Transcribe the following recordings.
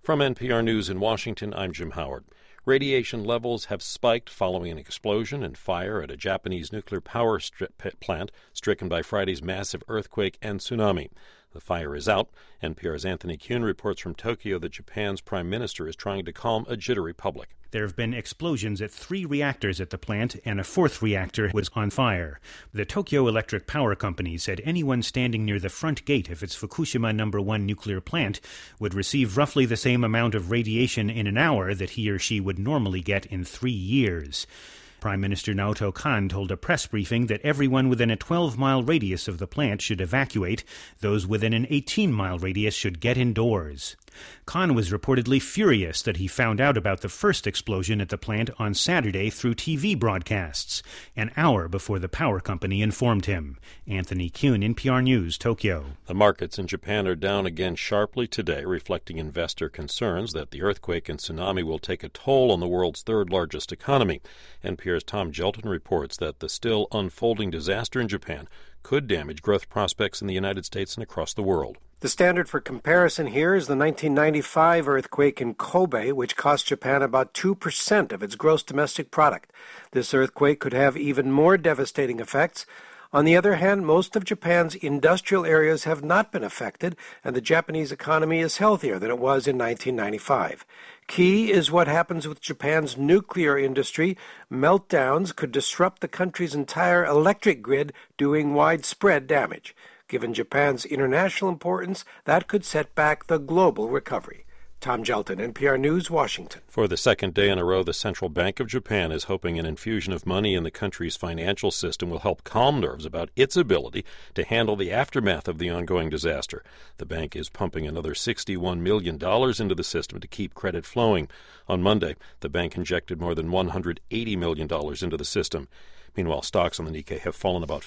From NPR News in Washington, I'm Jim Howard. Radiation levels have spiked following an explosion and fire at a Japanese nuclear power plant stricken by Friday's massive earthquake and tsunami. The fire is out. NPR's Anthony Kuhn reports from Tokyo that Japan's prime minister is trying to calm a jittery public. There have been explosions at 3 reactors at the plant, and a 4th reactor was on fire. The Tokyo Electric Power Company said anyone standing near the front gate of its Fukushima No. 1 nuclear plant would receive roughly the same amount of radiation in an hour that he or she would normally get in 3 years. Prime Minister Naoto Kan told a press briefing that everyone within a 12-mile radius of the plant should evacuate. Those within an 18-mile radius should get indoors. Kan was reportedly furious that he found out about the first explosion at the plant on Saturday through TV broadcasts, an hour before the power company informed him. Anthony Kuhn, NPR News, Tokyo. The markets in Japan are down again sharply today, reflecting investor concerns that the earthquake and tsunami will take a toll on the world's third-largest economy. NPR's Tom Gelton reports that the still unfolding disaster in Japan could damage growth prospects in the United States and across the world. The standard for comparison here is the 1995 earthquake in Kobe, which cost Japan about 2% of its gross domestic product. This earthquake could have even more devastating effects. On the other hand, most of Japan's industrial areas have not been affected, and the Japanese economy is healthier than it was in 1995. Key is what happens with Japan's nuclear industry. Meltdowns could disrupt the country's entire electric grid, doing widespread damage. Given Japan's international importance, that could set back the global recovery. Tom Gelton, NPR News, Washington. For the second day in a row, the Central Bank of Japan is hoping an infusion of money in the country's financial system will help calm nerves about its ability to handle the aftermath of the ongoing disaster. The bank is pumping another $61 million into the system to keep credit flowing. On Monday, the bank injected more than $180 million into the system. Meanwhile, stocks on the Nikkei have fallen about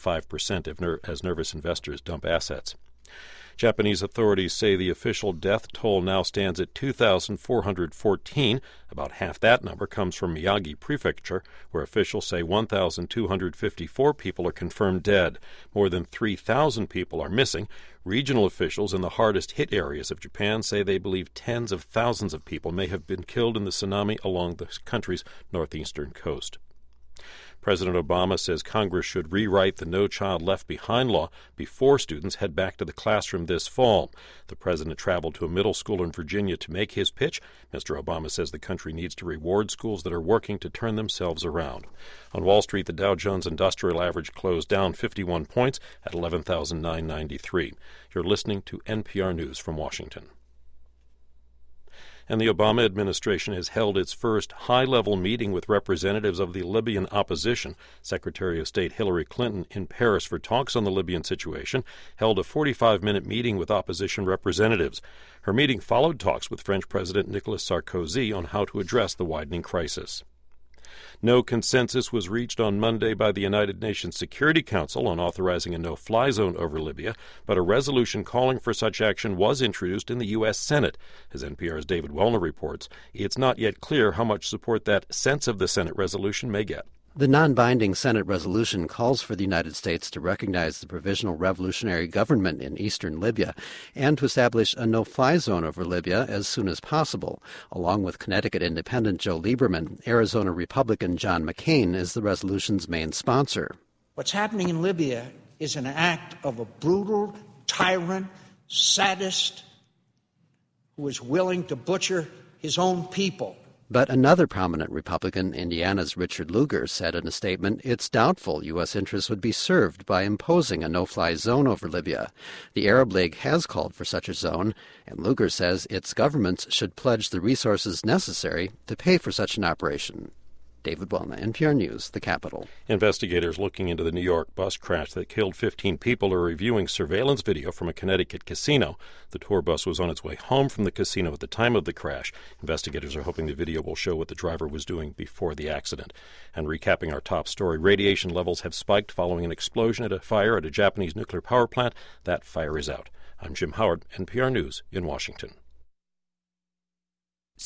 5% as nervous investors dump assets. Japanese authorities say the official death toll now stands at 2,414. About half that number comes from Miyagi Prefecture, where officials say 1,254 people are confirmed dead. More than 3,000 people are missing. Regional officials in the hardest-hit areas of Japan say they believe tens of thousands of people may have been killed in the tsunami along the country's northeastern coast. President Obama says Congress should rewrite the No Child Left Behind law before students head back to the classroom this fall. The president traveled to a middle school in Virginia to make his pitch. Mr. Obama says the country needs to reward schools that are working to turn themselves around. On Wall Street, the Dow Jones Industrial Average closed down 51 points at 11,993. You're listening to NPR News from Washington. And the Obama administration has held its first high-level meeting with representatives of the Libyan opposition. Secretary of State Hillary Clinton in Paris for talks on the Libyan situation held a 45-minute meeting with opposition representatives. Her meeting followed talks with French President Nicolas Sarkozy on how to address the widening crisis. No consensus was reached on Monday by the United Nations Security Council on authorizing a no-fly zone over Libya, but a resolution calling for such action was introduced in the U.S. Senate. As NPR's David Wellner reports, it's not yet clear how much support that sense of the Senate resolution may get. The non-binding Senate resolution calls for the United States to recognize the Provisional Revolutionary Government in eastern Libya and to establish a no-fly zone over Libya as soon as possible. Along with Connecticut Independent Joe Lieberman, Arizona Republican John McCain is the resolution's main sponsor. What's happening in Libya is an act of a brutal tyrant, sadist, who is willing to butcher his own people. But another prominent Republican, Indiana's Richard Lugar, said in a statement it's doubtful U.S. interests would be served by imposing a no-fly zone over Libya. The Arab League has called for such a zone, and Lugar says its governments should pledge the resources necessary to pay for such an operation. David Wellner, NPR News, the capital. Investigators looking into the New York bus crash that killed 15 people are reviewing surveillance video from a Connecticut casino. The tour bus was on its way home from the casino at the time of the crash. Investigators are hoping the video will show what the driver was doing before the accident. And recapping our top story, radiation levels have spiked following an explosion at a fire at a Japanese nuclear power plant. That fire is out. I'm Jim Howard, NPR News in Washington.